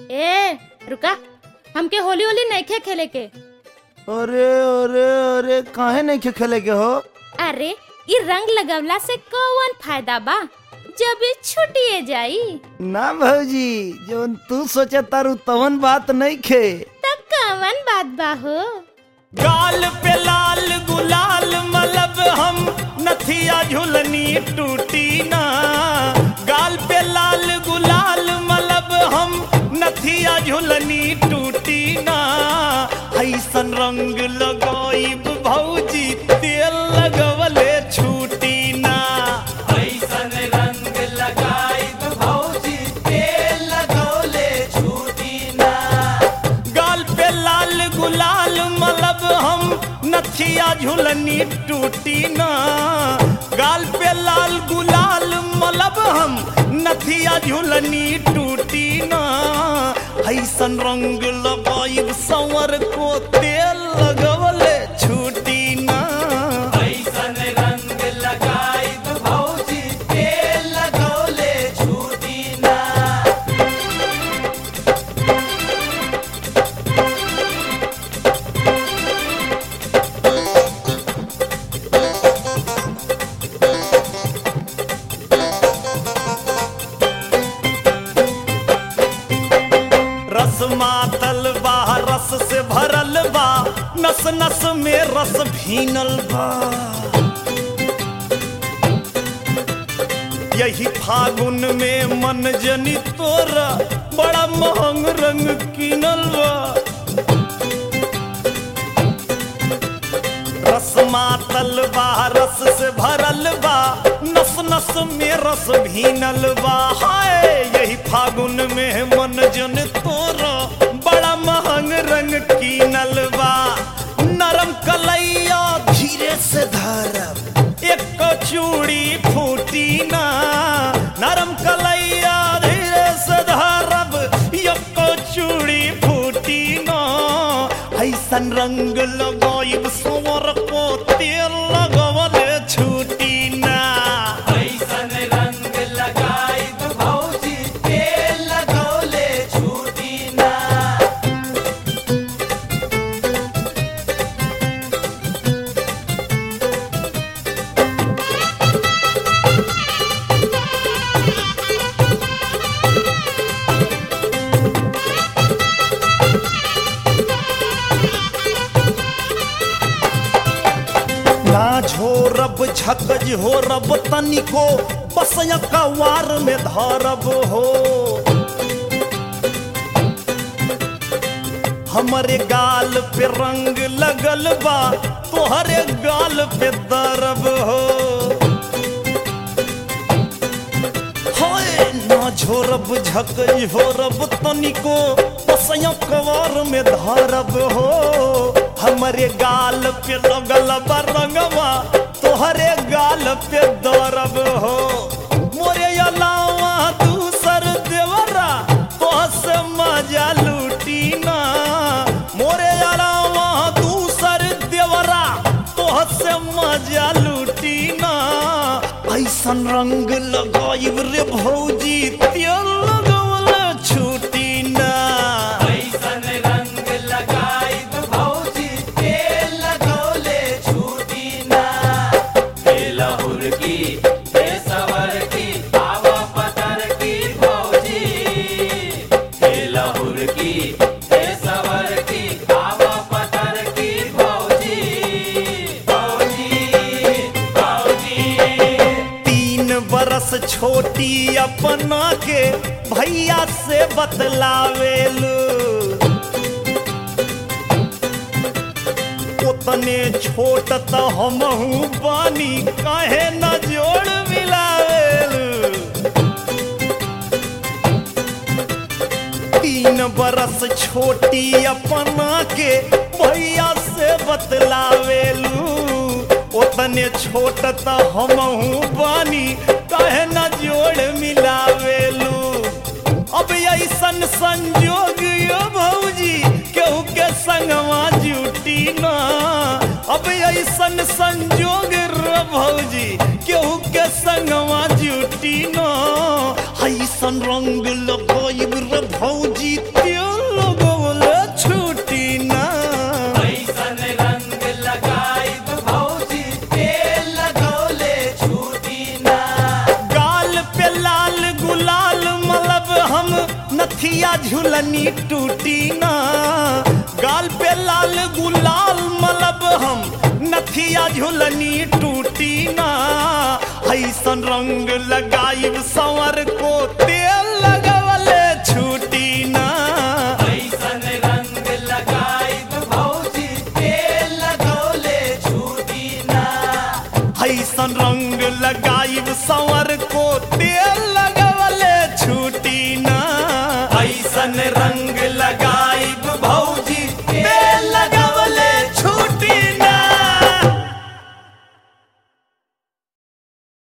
ए रुका, हमके होली होली नइखे खेले के। अरे अरे अरे काहे नहीं खेले के हो? अरे इ रंग लगवला से कौन फायदा बा जब ये छुटिए जाई। ना भौजी, जोन तू सोचे तारू तवन बात नहीं खे। तब कौन बात बा हो? गाल पे लाल गुलाल मलब हम नथिया झुलनी टूटी ना। गाल पे लाल गुलाल मलब हम नथिया झुलनी टूटी ना। ऐसन रंग लगाइब भौजी तेल लगवले छूटी ना। ऐसन रंग लगाइब भौजी तेल लगवले छूटी ना। गाल पे लाल गुलाल मलब हम नथिया झुलनी टूटी ना। गाल पे लाल गुलाल मलब हम नथिया झुलनी टूटी ना। ऐसन रंग लगाइब संवर को तेल लगवले छूटी ना। ऐसन रंग लगाइब भौजी तेल लगवले छूटी ना। रस मातल बा, रस से भरल बा, नस नस में रस भीनल बा। यही फागुन में मन जनी तोरा बड़ा महंग रंग किनल बा। रस मातल बा, रस से भरल बा, नस नस में रस भीनल बा। हाय यही फागुन में मन जन तोरा बड़ा महंग रंग कीनल बा। नरम कलैया धीरे से धरब एक चूड़ी फूटी ना। नरम कलैया धीरे से धरब एक चूड़ी फूटी ना। ऐसन रंग लगाइब संवर को तेल लगवले छूटी ना। ऐसन रंग लगाइब भौजी तेल लगवले छूटी ना। ना झोरब झकज हो रब तनिको, बस कवार में धरब हो। हमरे गाल पे रंग लगल बा, तोहरे गाल पे दरब हो। होए ना झोरब झकज हो रब तनिको, बस कवार में धरब हो। हमरे गाल पे लगल बा रंगवा, तोहरे गाल पे दरब हो। मोरे अलावा दूसर देवरा तोहसे मजा लूटी ना। मोरे अलावा दूसर देवरा तोहसे मजा लूटी ना। ऐसन रंग लगाइब रे भौजी तेल लगवले छूटी ना। ऐसन रंग लगाइब भौजी तेल लगवले छूटी ना। बेलहुर की बेसवर की आवा पतर की भौजी। बेलहुर की बेसवर की आवा पतर की भौजी। भौजी भौजी 3 बरस छोटी अपना के भैया से बतलावेलू। उतने छोट त हमहू बानी, काहे न जोड़ मिलावेलू। 3 बरस छोटी अपना के भैया से बतलावेलू। उतने छोट त हमहू बानी, काहे न जोड़ मिलावेलू। अब ऐसन संजोग यो भौजी केहू के संगवा जुटी ना। अब ऐसन संजोग रे भौजी केहू के संगवा जुटी ना। ऐसन रंग लगाइब रे भौजी। हम नथिया झुलनी टूटी ना गाल पे लाल गुलाल मलब हम नथिया झुलनी टूटी ना ऐसन रंग लगाइब संवर को तेल लगवले छूटी ना ऐसन रंग लगाइब भौजी तेल लगौले छूटी ना ऐसन रंग लगाइब संवर को